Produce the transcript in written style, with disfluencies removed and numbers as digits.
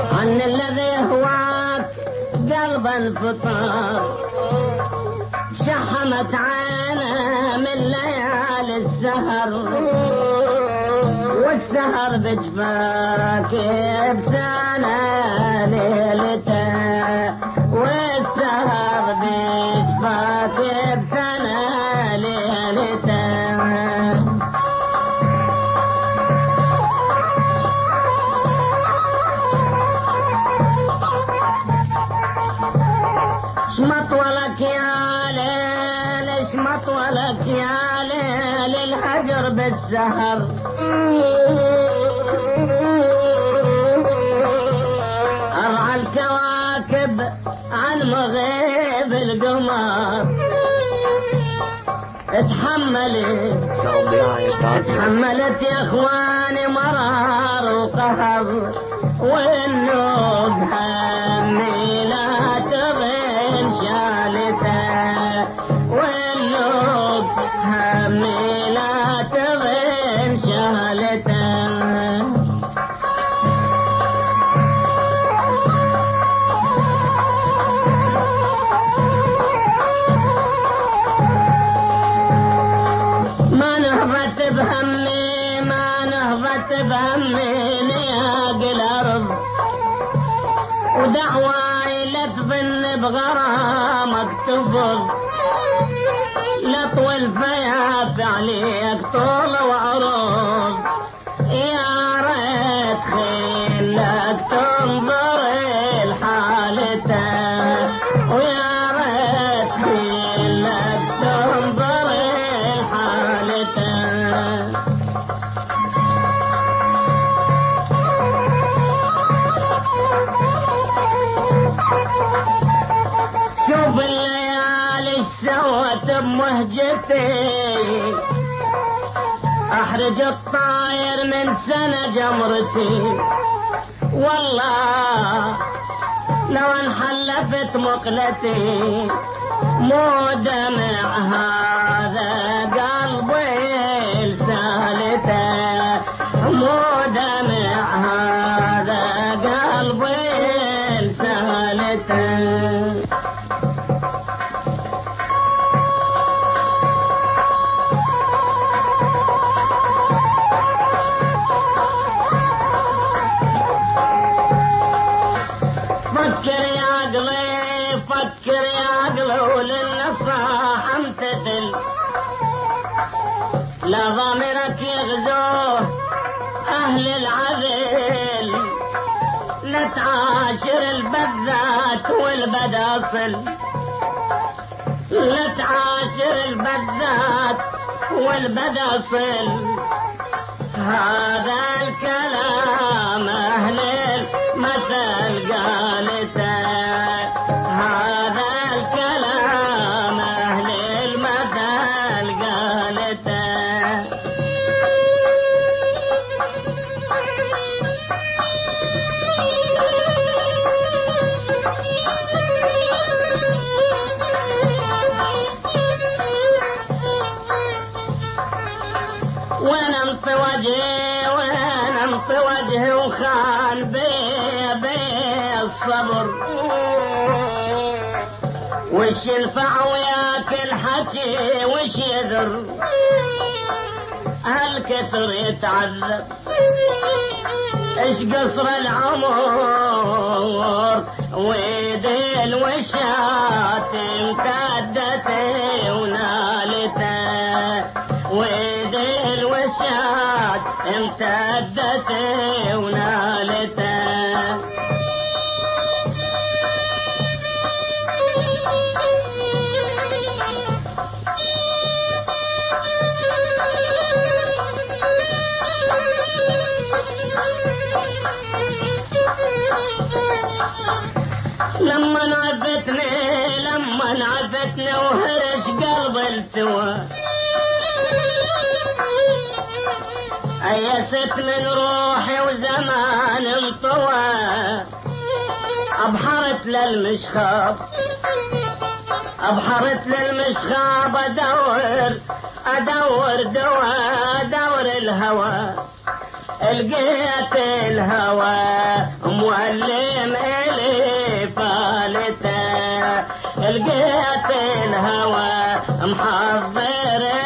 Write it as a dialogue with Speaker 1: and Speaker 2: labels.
Speaker 1: عن الذي هواك قلب الفطار شحمت عينه من ليالي السهر والسهر بجفاك بسنة ليلته والسهر بجفاك بسنة ليلته شمط ولك يا ليل شمط ولك يا ليل الهجر بالسهر أرعى الكواكب عن مغيب القمر اتحملت يا اخواني مرار وقهر والنوب همي لا تضل شالته والنوب همي لا تضل شالته بهمي ما نهضت بهمي نياق الأرض ودعواي لا تظن بغرامك تفض لا طول فيا عليك طول وعروض يا ريت خيلك تنظر لحالته ويا ريت خيلك تنظر لحالته شوف الليالي سوت بمهجتي احرج الطاير من سنة جمرتي والله لو انحلفت مقلتي مو دمع هذا قلبي لسالته مو دمع هذا قلبي لسالته فكر يا عقلي وللنصاح امتثل لا ضامرك يغزوه اهل العذل لا تعاشر البذات والبداصل لا تعاشر البذات والبداصل هذا الكلام اهل المثل قالته هذا الكلام أهل المثل قالته ونمط وجهي ونمط وجهي وخال بي الصبر وش ينفع وياك الحكي وش يذر هالكثر يتعذب ايش قصر العمر ويدي الوشات امتدتي ونالته ويدي الوشات امتدتي ونالته لما نعفتني وهرش قلب التوى أيست من روحي وزمان انطوى أبحرت للمشخاب أدور دوا الهوى لقيت الهوى معلم إلي فالته لقيت الهوى محضر